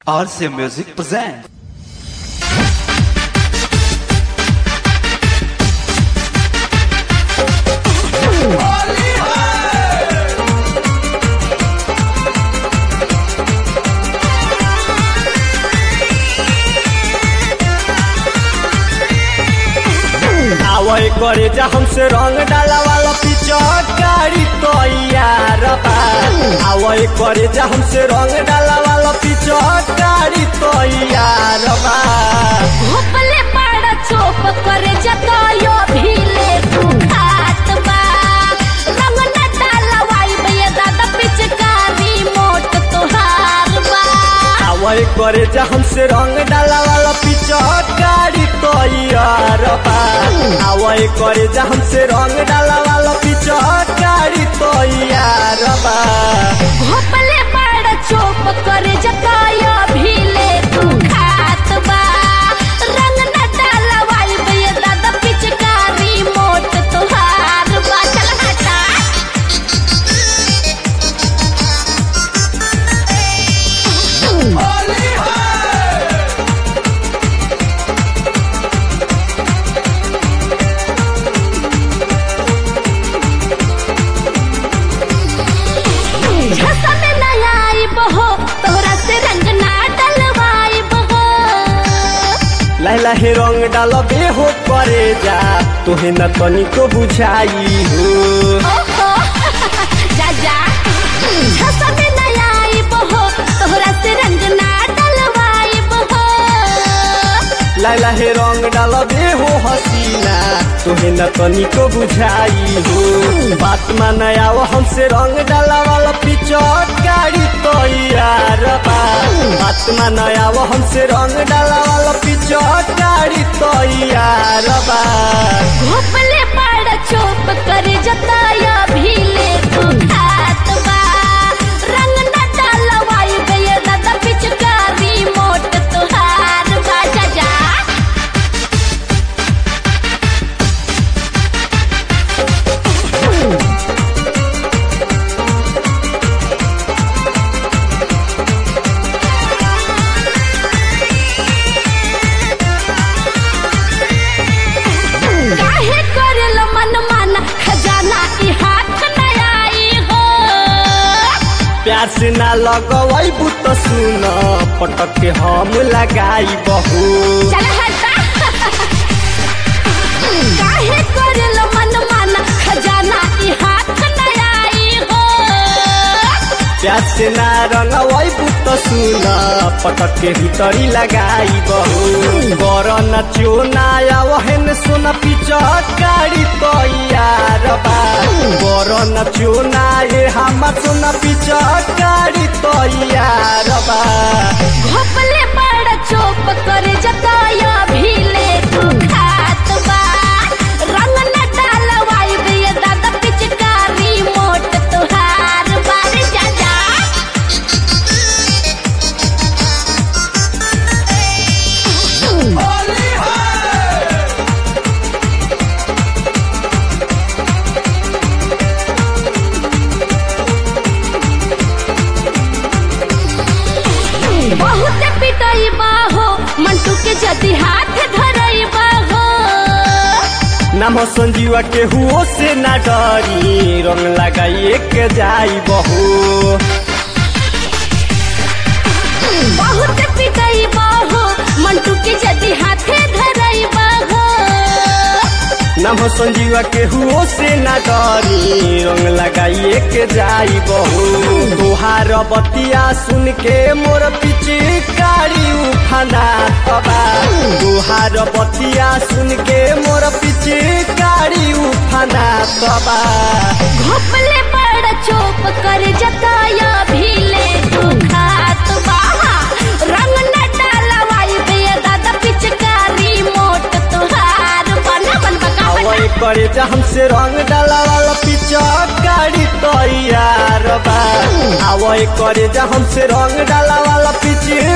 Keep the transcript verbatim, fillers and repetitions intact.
R C M Music presents. आवई करे जा हमसे रंग डाला वाला पिचकारी तो यार बा। आवई करे जा हमसे रंग डाला वाला पिचकारी तो यार बा। भोपले पाड़ा चोप करे जतायो भीले तू खात बा। रंग न डाला वाई भैया दादा पिचकारी मोट तोहार बा। आवई करे जा हमसे रंग डाला वाला पिचकारी तो यार बा। आवई करे जा हमसे रंग डाला वाला पिचकारी तो यार बा। भोपले पाड़ा चोप करे जतायो भीले तू खात बा। रंग न डाला वाई भैया दादा पिचकारी मोट तोहार बा। चल हटा झसा में नया आई बहो तोहरा से रंग ना डलवाई बहो। लैला हे रंग डाल बेहो करे जा तोहे न तनिको बुझाई हो। ओहो जा जा झसा में नया आई बहो तोहरा से रंग ना डलवाई बहो। लैला हे रंग डाल बेहो हसीना तोहे न तनिको बुझाई हो। बात मान आओ हमसे रंग डाला वाला पिचकारी तो यार बा। बात मान आओ हमसे रंग डाला वाला पिचकारी तो यार बा। भोपले पाड़ा चोप करे जताया भीले तू खात बा। रंग न डलवाई भैया दादा पिचकारी मोट तोहार बा। जा जा काहे करेल मन माना खजाना ई हाथ न आई हो। प्यार से ना लगवाई बुत सुन पटक के हम लगाई बहू। चल हटा काहे करेल मन माना खजाना ई हाथ न आई हो। प्यार से ना रंगवाई बुत सुन पटक के भीतरी लगाई बहू। बर न चोना वहन सोना पिचकारी तो यार बा। बर न चोना ये हमर सोना पिचकारी तो यार बा। भोपले पाड़ा चोप करे जताया भीले तू खात बा। रंग न डालवाई भैया दादा पिचकारी मोट तोहार बारे। जा जा बहुत पिटाई बाहो मंटू के जदी हाथ धरई बाहो। नाम संजीवा के हुओ से ना डरी रंग लगाइए के जाई बहू। बहुत पिटाई बाहो मंटू के जदी हाथ धरई बाहो। नाम संजीवा के हुओ से ना डरी रंग लगाइए के जाई बहू। तोहार बतिया सुन के मोर पिचकारी उफाना तबा। तोहार बतिया सुन के मोर पिचकारी उफाना तबा। भोपले बड़ा चोप कर जताया भीले तू खात बा। रंग न डालवाई भैया दादा पिचकारी मोट तोहार बन बन बका आवई करे जा हमसे रंग डाला वाला पिचकारी तो यार बा। आवई करे जा हमसे रंग डाला वाला पिच